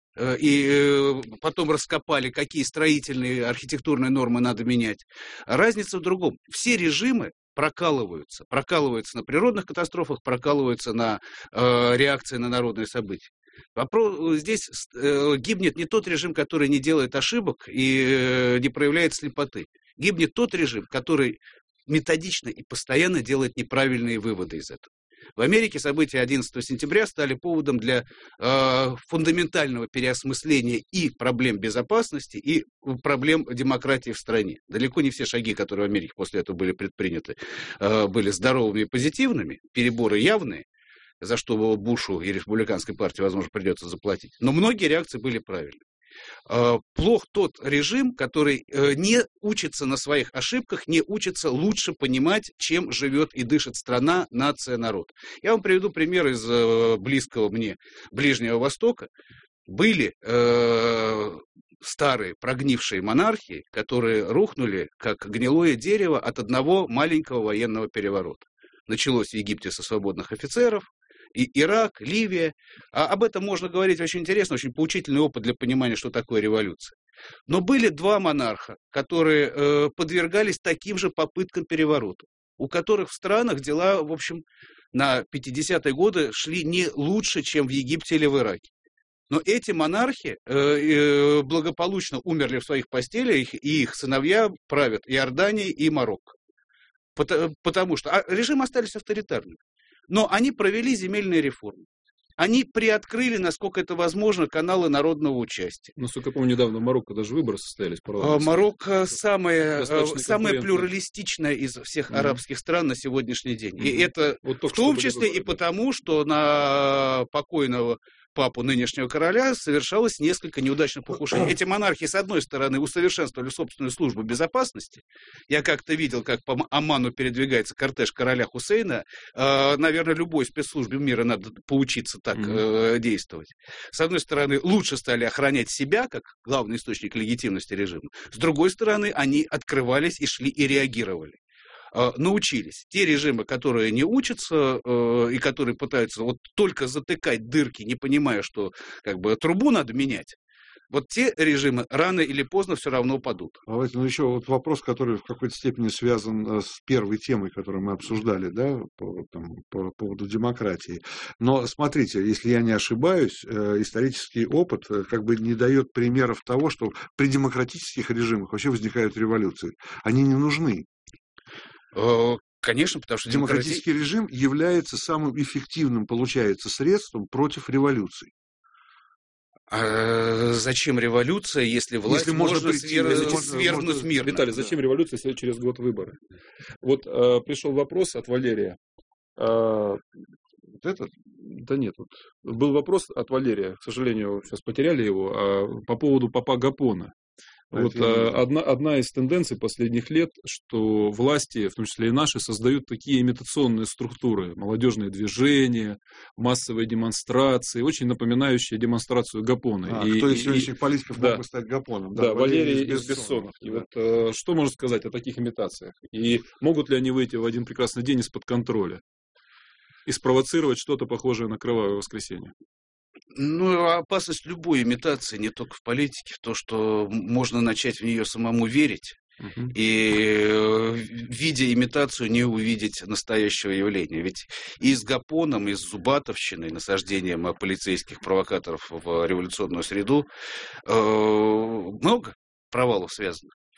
и потом раскопали, какие строительные архитектурные нормы надо менять. Разница в другом. Все режимы прокалываются. Прокалываются на природных катастрофах, прокалываются на э, реакции на народные события. Вопрос, здесь э, гибнет не тот режим, который не делает ошибок и э, не проявляет слепоты. Гибнет тот режим, который методично и постоянно делает неправильные выводы из этого. В Америке события одиннадцатого сентября стали поводом для э, фундаментального переосмысления и проблем безопасности, и проблем демократии в стране. Далеко не все шаги, которые в Америке после этого были предприняты, э, были здоровыми и позитивными, переборы явные, за что Бушу и республиканской партии, возможно, придется заплатить. Но многие реакции были правильными. Плох тот режим, который не учится на своих ошибках, не учится лучше понимать, чем живет и дышит страна, нация, народ. Я вам приведу пример из близкого мне Ближнего Востока. Были э, старые прогнившие монархии, которые рухнули, как гнилое дерево, от одного маленького военного переворота. Началось в Египте со свободных офицеров, и Ирак, Ливия. А об этом можно говорить очень интересно, очень поучительный опыт для понимания, что такое революция. Но были два монарха, которые э, подвергались таким же попыткам переворота, у которых в странах дела, в общем, на пятидесятые годы шли не лучше, чем в Египте или в Ираке. Но эти монархи э, э, благополучно умерли в своих постелях, и их сыновья правят Иорданией и Марокко. Потому, потому что а режимы остались авторитарными. Но они провели земельные реформы. Они приоткрыли, насколько это возможно, каналы народного участия. Насколько я помню, недавно в Марокко даже выборы состоялись. Марокко самое, самое плюралистичное из всех mm-hmm. арабских стран на сегодняшний день. Mm-hmm. И это вот в том числе выборы, и да. потому, что на покойного папу нынешнего короля совершалось несколько неудачных покушений. Эти монархи, с одной стороны, усовершенствовали собственную службу безопасности. Я как-то видел, как по Оману передвигается кортеж короля Хусейна. Э, наверное, любой спецслужбе мира надо поучиться так э, действовать. С одной стороны, лучше стали охранять себя, как главный источник легитимности режима. С другой стороны, они открывались и шли и реагировали. Научились. Те режимы, которые не учатся э, и которые пытаются вот только затыкать дырки, не понимая, что как бы трубу надо менять, вот те режимы рано или поздно все равно падут. Давайте, ну еще вот вопрос, который в какой-то степени связан с первой темой, которую мы обсуждали, да, по, там, по поводу демократии. Но смотрите, если я не ошибаюсь, э, исторический опыт э, как бы не дает примеров того, что при демократических режимах вообще возникают революции. Они не нужны. Конечно, потому что демократический демократи... режим является самым эффективным, получается, средством против революции. А зачем революция, если власть если можно, можно свер... можно, свергнуть можно... мирно? Виталий, зачем да. революция, если через год выборы? Вот э, пришел вопрос от Валерия. Э, вот этот? Да нет, вот был вопрос от Валерия, к сожалению, сейчас потеряли его, э, по поводу папа Гапона. Вот одна, одна из тенденций последних лет, что власти, в том числе и наши, создают такие имитационные структуры, молодежные движения, массовые демонстрации, очень напоминающие демонстрацию Гапона. А, и, кто из сегодняшних политиков да, мог бы стать Гапоном? Да, да Валерий, Валерий из Бессонов. И да. вот, что можно сказать о таких имитациях? И могут ли они выйти в один прекрасный день из-под контроля и спровоцировать что-то похожее на кровавое воскресенье? Ну, опасность любой имитации, не только в политике, в то, что можно начать в нее самому верить, uh-huh. и видя имитацию не увидеть настоящего явления. Ведь и с Гапоном, и с Зубатовщиной, насаждением полицейских провокаторов в революционную среду, много провалов связано.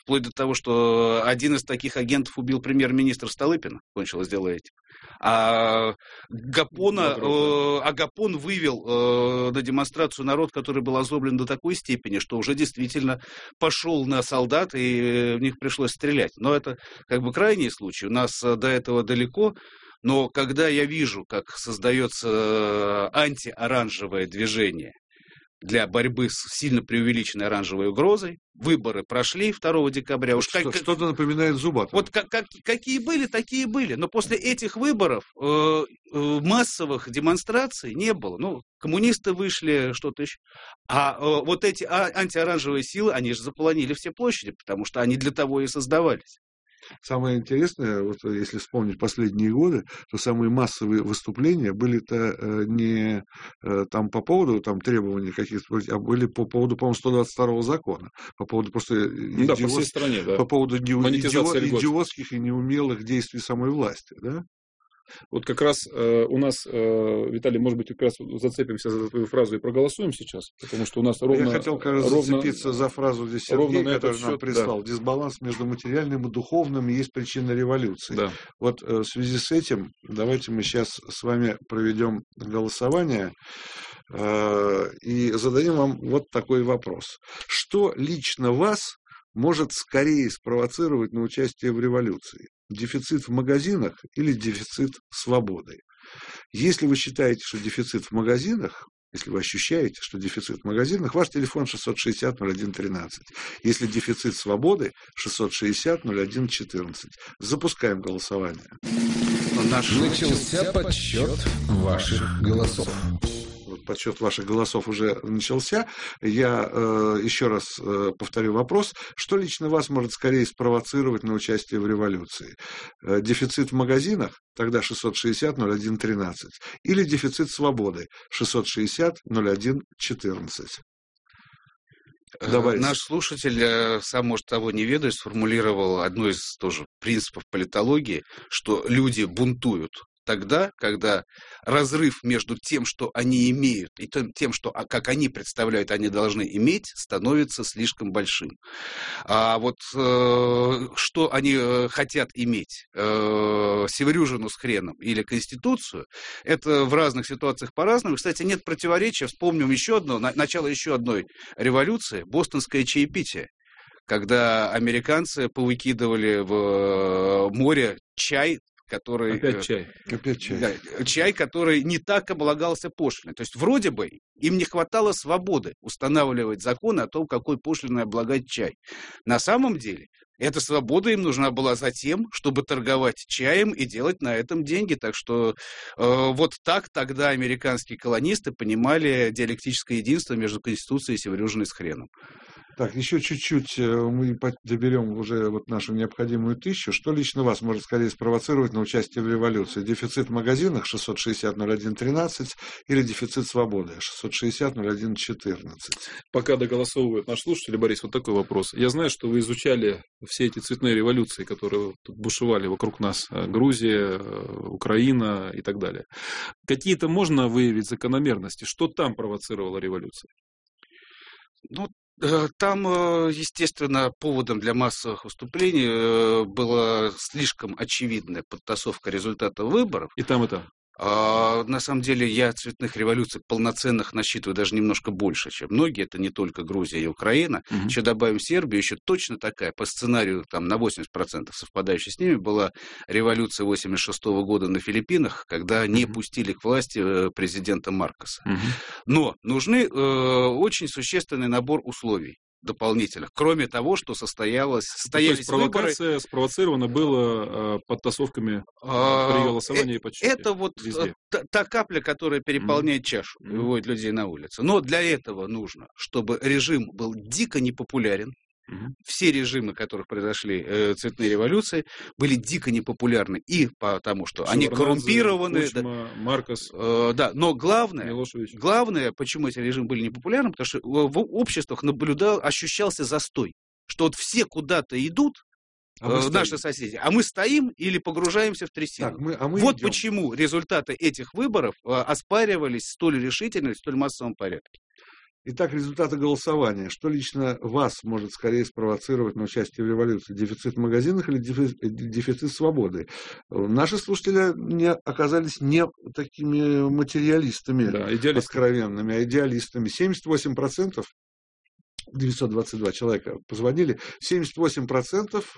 Вплоть до того, что один из таких агентов убил премьер-министра Столыпина. Кончилось дело этим. А Гапона, э, а Гапон вывел э, на демонстрацию народ, который был озлоблен до такой степени, что уже действительно пошел на солдат, и в них пришлось стрелять. Но это как бы крайний случай. У нас до этого далеко. Но когда я вижу, как создается антиоранжевое движение для борьбы с сильно преувеличенной оранжевой угрозой, выборы прошли второго декабря. Уж Что, как, что-то напоминает Зубатова. Вот как, как, какие были, такие были. Но после этих выборов э, э, массовых демонстраций не было. Ну, коммунисты вышли, что-то еще. А э, вот эти а, антиоранжевые силы, они же заполонили все площади, потому что они для того и создавались. Самое интересное, вот если вспомнить последние годы, то самые массовые выступления были-то э, не э, там по поводу там, требований каких-то, а были по поводу, по-моему, сто двадцать второго закона, по поводу просто ну, да, по всей стране, да. по поводу Монетизация идиот, льгот. идиотских и неумелых действий самой власти, да? Вот как раз э, у нас, э, Виталий, может быть, как раз зацепимся за твою фразу и проголосуем сейчас, потому что у нас ровно... Я хотел, кажется, ровно, зацепиться за фразу здесь Сергей, на который нам счет, прислал. Да. Дисбаланс между материальным и духовным есть причина революции. Да. Вот э, в связи с этим давайте мы сейчас с вами проведем голосование э, и зададим вам вот такой вопрос. Что лично вас может скорее спровоцировать на участие в революции? Дефицит в магазинах или дефицит свободы? Если вы считаете, что дефицит в магазинах, если вы ощущаете, что дефицит в магазинах, ваш телефон шестьсот шестьдесят ноль один тринадцать. Если дефицит свободы, шестьсот шестьдесят ноль один четырнадцать. Запускаем голосование. Начался подсчет ваших голосов. Подсчет ваших голосов уже начался. Я э, еще раз э, повторю вопрос. Что лично вас может скорее спровоцировать на участие в революции? Э, дефицит в магазинах? Тогда шестьсот шестьдесят ноль один тринадцать. Или дефицит свободы? шестьсот шестьдесят ноль один четырнадцать. Давайте. Наш слушатель, сам, может, того не ведая, сформулировал одно из тоже принципов политологии, что люди бунтуют тогда, когда разрыв между тем, что они имеют, и тем, что, как они представляют, они должны иметь, становится слишком большим. А вот э, что они хотят иметь, э, севрюжину с хреном или Конституцию, это в разных ситуациях по-разному. Кстати, нет противоречия. Вспомним еще одно, на, начало еще одной революции, бостонское чаепитие, когда американцы повыкидывали в море чай, который... Опять чай. Опять чай. Да, чай, который не так облагался пошлиной. То есть, вроде бы, им не хватало свободы устанавливать законы о том, какой пошлиной облагать чай. На самом деле, эта свобода им нужна была за тем, чтобы торговать чаем и делать на этом деньги. Так что э, вот так тогда американские колонисты понимали диалектическое единство между Конституцией и севрюжиной с хреном. Так, еще чуть-чуть мы доберем уже вот нашу необходимую тысячу. Что лично вас может скорее спровоцировать на участие в революции? Дефицит в магазинах шестьсот шестьдесят ноль один тринадцать или дефицит свободы шестьсот шестьдесят ноль один четырнадцать? Пока доголосовывают наши слушатели, Борис, вот такой вопрос. Я знаю, что вы изучали все эти цветные революции, которые тут бушевали вокруг нас. Грузия, Украина и так далее. Какие-то можно выявить закономерности? Что там провоцировало революцию? Ну, там, естественно, поводом для массовых выступлений была слишком очевидная подтасовка результатов выборов. И там, и там. А, на самом деле, я цветных революций полноценных насчитываю даже немножко больше, чем многие. Это не только Грузия и Украина. Угу. Еще добавим Сербию, еще точно такая, по сценарию там, на восемьдесят процентов совпадающая с ними, была революция восемьдесят шестого года на Филиппинах, когда не угу. пустили к власти президента Маркоса. Угу. Но нужны э, очень существенный набор условий дополнительных, кроме того, что состоялось, состоялись ну, то есть провокация выборы. Спровоцирована была э, подтасовками а, при голосовании э, и подсчете. Это вот та, та капля, которая переполняет mm-hmm. чашу и выводит людей на улицы. Но для этого нужно, чтобы режим был дико непопулярен. Mm-hmm. Все режимы, которых произошли э, цветные революции, были дико непопулярны и потому, что Шеварнадзе, они коррумпированы. Кучма, да, Маркос, э, да, но главное, Милошевич. главное, почему эти режимы были непопулярны, потому что в обществах наблюдал, ощущался застой, что вот все куда-то идут, а э, наши соседи, а мы стоим или погружаемся в трясину. Так, мы, а мы вот идем. Почему результаты этих выборов э, оспаривались столь решительно и в столь массовом порядке. Итак, результаты голосования. Что лично вас может скорее спровоцировать на участие в революции? Дефицит в магазинах или дефицит свободы? Наши слушатели не оказались не такими материалистами, да, откровенными, а идеалистами. семьдесят восемь процентов девятьсот двадцать два человека позвонили, семьдесят восемь процентов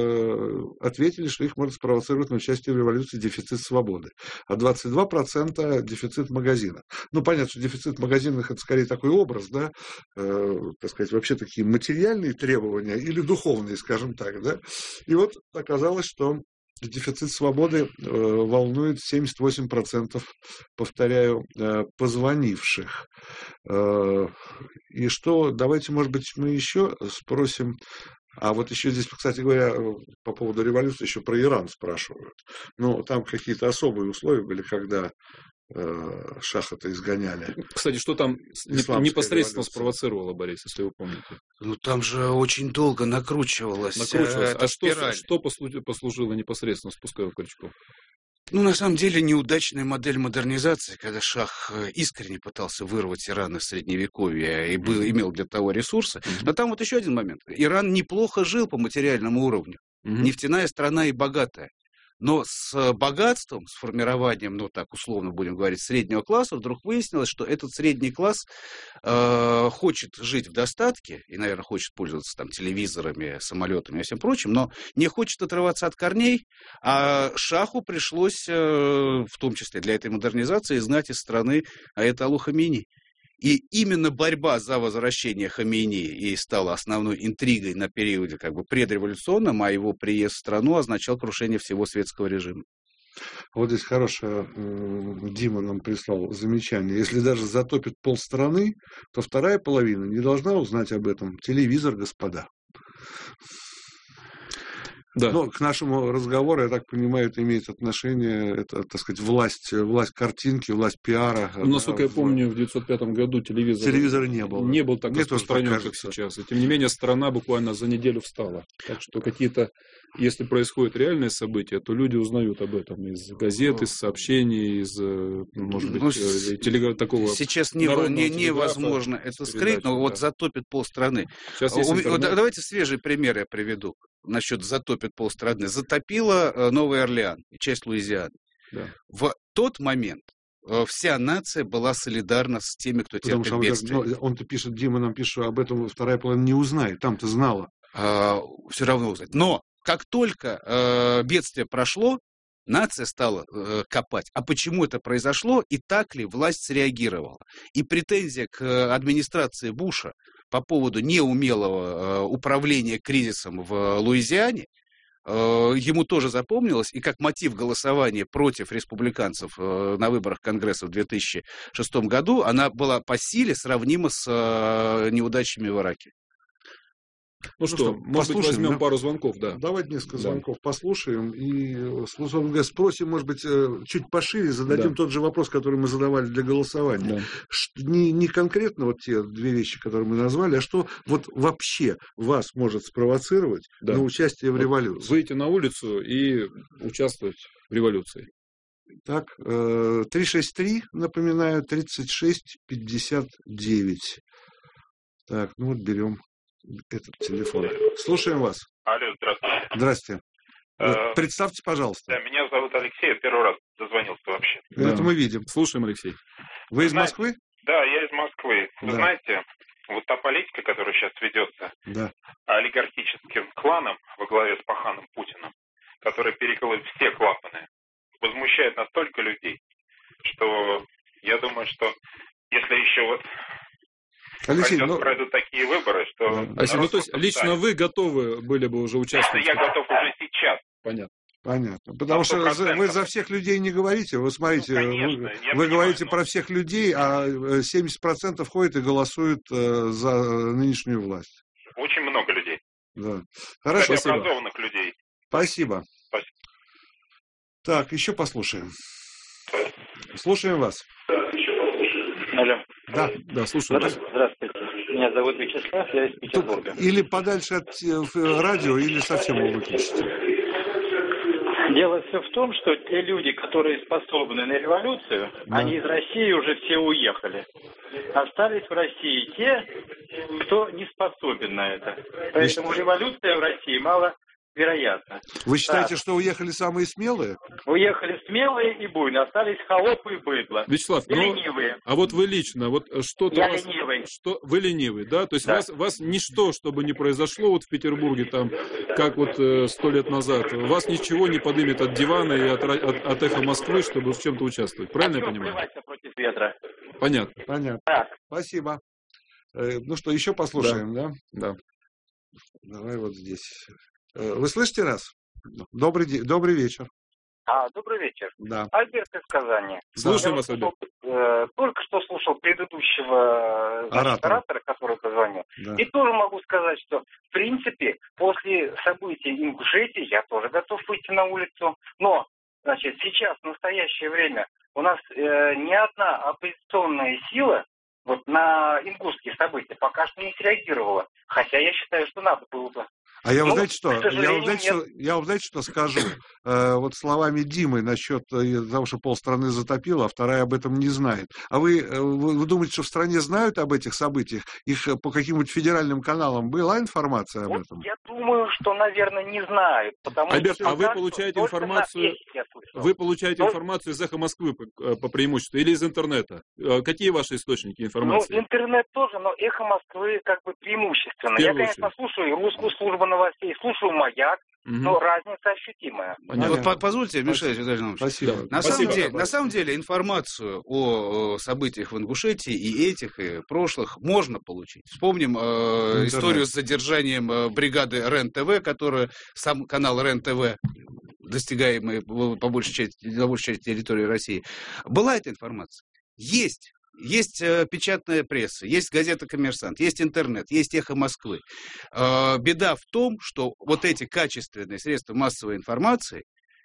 ответили, что их может спровоцировать на участие в революции дефицит свободы, а двадцать два процента дефицит магазина. Ну, понятно, что дефицит в магазинах это скорее такой образ, да, э, так сказать, вообще такие материальные требования или духовные, скажем так, да. И вот оказалось, что дефицит свободы э, волнует семьдесят восемь процентов, повторяю, э, позвонивших. Э, и что, давайте, может быть, мы еще спросим. А вот еще здесь, кстати говоря, по поводу революции еще про Иран спрашивают. Ну, там какие-то особые условия были, когда э, шаха-то изгоняли. Кстати, что там непосредственно спровоцировало, Борис, если вы помните? Ну, там же очень долго накручивалось. Накручивалось. А что, что послужило непосредственно спусковым крючком? Ну, на самом деле, неудачная модель модернизации, когда шах искренне пытался вырвать Иран из Средневековья и был, имел для того ресурсы. Но там вот еще один момент. Иран неплохо жил по материальному уровню. Mm-hmm. Нефтяная страна и богатая. Но с богатством, с формированием, ну так условно будем говорить, среднего класса, вдруг выяснилось, что этот средний класс э, хочет жить в достатке и, наверное, хочет пользоваться там телевизорами, самолетами и всем прочим, но не хочет отрываться от корней, а шаху пришлось, э, в том числе для этой модернизации, изгнать из страны Аятоллу Хамейни. И именно борьба за возвращение Хамейни и стала основной интригой на периоде как бы предреволюционном, а его приезд в страну означал крушение всего светского режима. Вот здесь хорошее Дима нам прислал замечание. Если даже затопит полстраны, то вторая половина не должна узнать об этом. Телевизор, господа. Да. Но к нашему разговору, я так понимаю, это имеет отношение, это, так сказать, власть, власть картинки, власть пиара. Ну, насколько да, я помню, в девятьсот пятом году телевизор телевизора не было. Не был так распространен, как сейчас. И тем не менее, страна буквально за неделю встала. Так что какие-то, если происходят реальные события, то люди узнают об этом из газет, из сообщений, из, может быть, ну, телега... такого сейчас не, не, невозможно это скрыть, но да. Вот затопит полстраны. У, давайте свежий пример я приведу. Насчет затопит полстраны. Затопила Новый Орлеан и часть Луизианы. Да. В тот момент вся нация была солидарна с теми, кто Потому терпит бедствие. Он, он-то пишет, Дима нам пишет, об этом вторая половина не узнает. Там-то знала. А, все равно узнает. Но как только э, бедствие прошло, нация стала э, копать. А почему это произошло и так ли власть среагировала? И претензия к администрации Буша по поводу неумелого э, управления кризисом в Луизиане, э, ему тоже запомнилось, и как мотив голосования против республиканцев э, на выборах Конгресса в две тысячи шестом году, она была по силе сравнима с э, неудачами в Ираке. Ну, ну что, может быть, возьмем да? пару звонков, да. Давайте несколько звонков да. послушаем и спросим, может быть, чуть пошире, зададим да. тот же вопрос, который мы задавали для голосования. Да. Не, не конкретно вот те две вещи, которые мы назвали, а что вот вообще вас может спровоцировать да. на участие в революции. Выйти на улицу и участвовать в революции. Так, три шесть три, напоминаю, тридцать шесть пятьдесят девять. Так, ну вот берем этот телефон. Слушаем вас. Алло, здравствуйте. Здравствуйте. А, Представьте, пожалуйста. Да, меня зовут Алексей, я первый раз дозвонился вообще. Это да. мы видим. Слушаем, Алексей. Вы из знаете, Москвы? Да, я из Москвы. Вы да. знаете, вот та политика, которая сейчас ведется да. олигархическим кланом во главе с паханом Путиным, который перекрыл все клапаны, возмущает настолько людей, что я думаю, что если еще вот Алексей, пройдет, ну... пройдут такие выборы, что... Да. Алексей, ну то есть лично станет. Вы готовы были бы уже участвовать? Я готов уже сейчас. Понятно. Понятно. Потому что вы за всех людей не говорите. Вы смотрите, ну, конечно, вы, вы понимаю, говорите но... про всех людей, а семьдесят процентов ходят и голосуют за нынешнюю власть. Очень много людей. Да. Хорошо. Кстати, образованных людей. Спасибо. Спасибо. Так, еще послушаем. Слушаем вас. Алло. Да, да, слушаю. Здравствуйте. Меня зовут Вячеслав, я из Петербурга. Тут или подальше от радио, или совсем его выключите. Дело все в том, что те люди, которые способны на революцию, Да. они из России уже все уехали. Остались в России те, кто не способен на это. Поэтому революция в России маловероятна. Вы считаете, Да. что уехали самые смелые? Уехали смелые и буйные, остались холопы и быдло. Вячеслав, И ну, ленивые. а вот вы лично, вот что-то Я вас- ленивый. Что, вы ленивый, да? То есть Да. вас, вас ничто, чтобы не произошло вот в Петербурге, там, как вот э, сто лет назад, вас ничего не поднимет от дивана и от, ра- от, от эхо Москвы, чтобы в чем-то участвовать. Правильно я Всё, понимаю? плевать против ветра. Понятно. Понятно. Так. Спасибо. Э, Ну что, еще послушаем, да? Да. Давай вот здесь. Э, Вы слышите нас? Добрый день, добрый вечер. А, добрый вечер. Да. Альберт из Казани. Слушаем Я вас, вот слушал, э, только что слушал предыдущего значит, Оратора. оратора, который позвонил. Да. И тоже могу сказать, что в принципе после событий в Ингушетии я тоже готов выйти на улицу. Но, значит, сейчас, в настоящее время, у нас э, ни одна оппозиционная сила вот на ингушские события пока что не среагировала. Хотя я считаю, что надо было бы. А я вам Ну, знаете что? к Я сожалению, вам знаете, что, я вам знаете, что скажу? Э, вот словами Димы насчет э, того, что полстраны затопило, а вторая об этом не знает. А вы, э, вы, вы думаете, что в стране знают об этих событиях? Их э, по каким-нибудь федеральным каналам была информация об Вот этом? я думаю, что, наверное, не знают. Потому Альберт, что а вы пока получаете что только на информацию- эхе я слышал. Вы получаете Ну, информацию из эхо Москвы по, э, по преимуществу или из интернета? Э, Какие ваши источники Ну, информации? интернет тоже, но эхо Москвы как бы преимущественно. В Я, первую конечно, очередь. слушаю и русскую службу новостей, слушаю «Маяк», Мгм. но разница ощутимая. Понятно. Вот по- позвольте, мешать, Виталий Иванович. Спасибо. Да. На, Спасибо. самом деле, на самом деле информацию о, о событиях в Ингушетии и этих, и прошлых можно получить. Вспомним э, Интернет. историю с задержанием э, бригады РЕН-ТВ, которая, сам канал РЕН-ТВ, достигаемый по по большей части, на большей части территории России. Была эта информация? Есть. Есть э, печатная пресса, есть газета «Коммерсант», есть интернет, есть «Эхо Москвы». Э, беда в том, что вот эти качественные средства массовой информации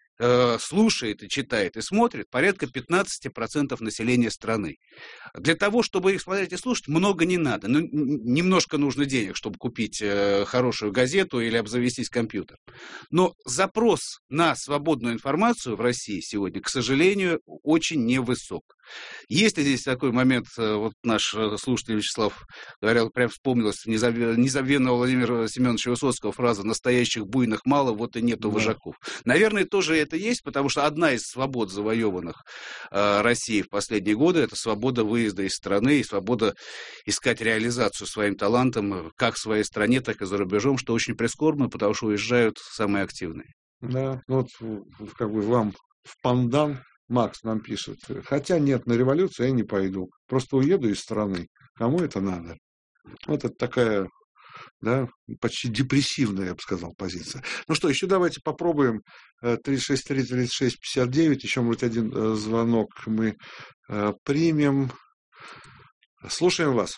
э, слушает и читает и смотрит порядка пятнадцать процентов населения страны. Для того, чтобы их смотреть и слушать, много не надо. Ну, н- немножко нужно денег, чтобы купить э, хорошую газету или обзавестись компьютером. Но запрос на свободную информацию в России сегодня, к сожалению, очень невысок. Есть ли здесь такой момент, э, вот наш э, слушатель Вячеслав говорил, прям вспомнилась незабве- незабвенного Владимира Семеновича Высоцкого фраза «настоящих буйных мало, вот и нету Да. вожаков». Наверное, тоже это есть, потому что одна из свобод, завоеванных э, Россией в последние годы, это свобода выезда из страны и свобода искать реализацию своим талантом э, как в своей стране, так и за рубежом, что очень прискорбно, потому что уезжают самые активные. Да, ну вот в- как бы вам в пандан Макс нам пишет. Хотя нет, на революцию я не пойду. Просто уеду из страны. Кому это надо? Вот это такая, да, почти депрессивная, я бы сказал, позиция. Ну что, еще давайте попробуем. Э, тридцать шесть три тридцать шесть пятьдесят девять. Еще, может, один э, звонок мы э, примем. Слушаем вас.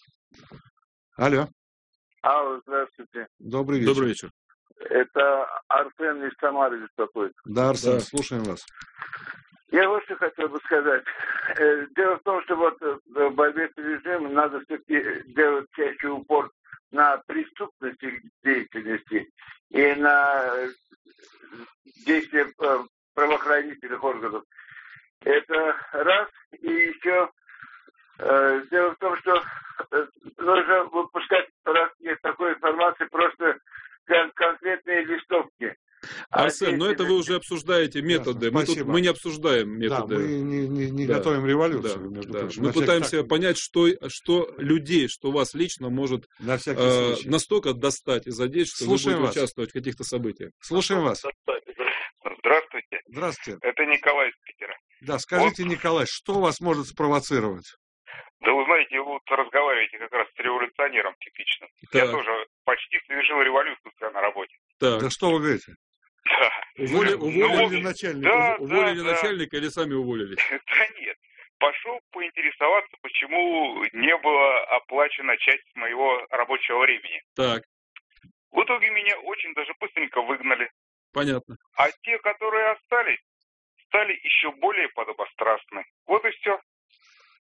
Алло. Алло, здравствуйте. Добрый вечер. Добрый вечер. Это Арсен из Самары беспокоит. Да, Арсен, Да. слушаем вас. Я вот что хотел бы сказать. Э, Дело в том, что вот э, в борьбе с режимом надо все-таки делать чаще упор на преступность их деятельности и на э, действия э, правоохранительных органов. Это раз. И еще э, дело в том, что э, нужно выпускать, раз нет такой информации, просто кон- конкретные листовки. Арсен, но это вы уже обсуждаете методы. Мы, тут, спасибо. мы не обсуждаем Да, методы. мы не, не- не Да. готовим революцию, Да, между да. прочим. Мы На всякий- пытаемся так, понять, что, что людей, что вас лично может на всякий э, случай. настолько достать и задеть, что Слушаем вы вас. будете участвовать в каких-то событиях. Слушаем вас. Здравствуйте. Здравствуйте. Это Николай из Питера. Да, скажите, Николай, что вас может спровоцировать? Да вы знаете, вы вот разговариваете как раз с революционером типичным. Я Так. тоже почти совершил революцию у себя на работе. Так. Да что вы говорите? Да. Уволи- Ну, уволили ну, начальника, да, уволили да, да. начальника или сами уволились? Да нет. Пошел поинтересоваться, почему не было оплачена часть моего рабочего времени. Так, В итоге меня очень даже быстренько выгнали. понятно. А те, которые остались, стали еще более подобострастны. Вот и все.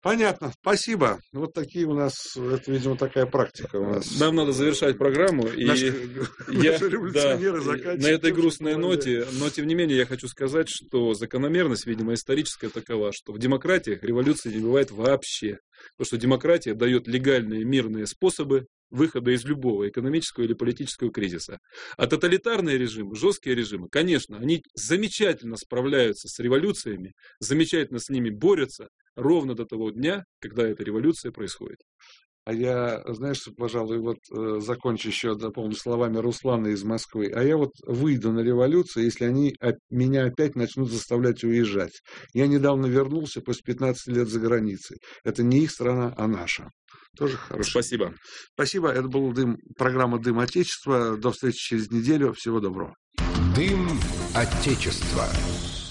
Понятно, спасибо. Вот такие у нас, это, видимо, такая практика у нас. Нам надо завершать программу. И наши, я, наши революционеры да, на этой грустной ноте, но тем не менее я хочу сказать, что закономерность, видимо, историческая такова, что в демократиях революции не бывает вообще. Потому что демократия дает легальные мирные способы выхода из любого экономического или политического кризиса. А тоталитарные режимы, жесткие режимы, конечно, они замечательно справляются с революциями, замечательно с ними борются ровно до того дня, когда эта революция происходит. А я, знаешь, пожалуй, вот э, закончу еще, дополню словами Руслана из Москвы. А я вот выйду на революцию, если они от меня опять начнут заставлять уезжать. Я недавно вернулся после пятнадцати лет за границей. Это не их страна, а наша. Тоже хорошо. Спасибо. Спасибо. Это была дым, программа «Дым Отечества». До встречи через неделю. Всего доброго. Дым Отечества.